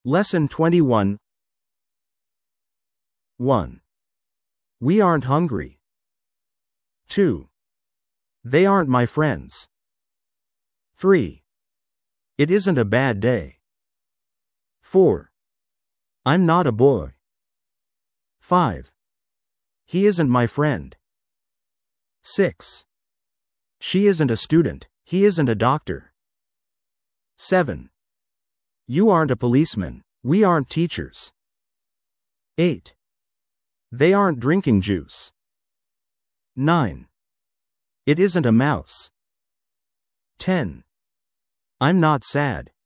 Lesson 21. 1. We aren't hungry. 2. They aren't my friends. 3. It isn't a bad day. 4. I'm not a boy. 5. He isn't my friend. 6. She isn't a student, he isn't a doctor. 7. You aren't a policeman, we aren't teachers. 8. They aren't drinking juice. 9. It isn't a mouse. 10. I'm not sad.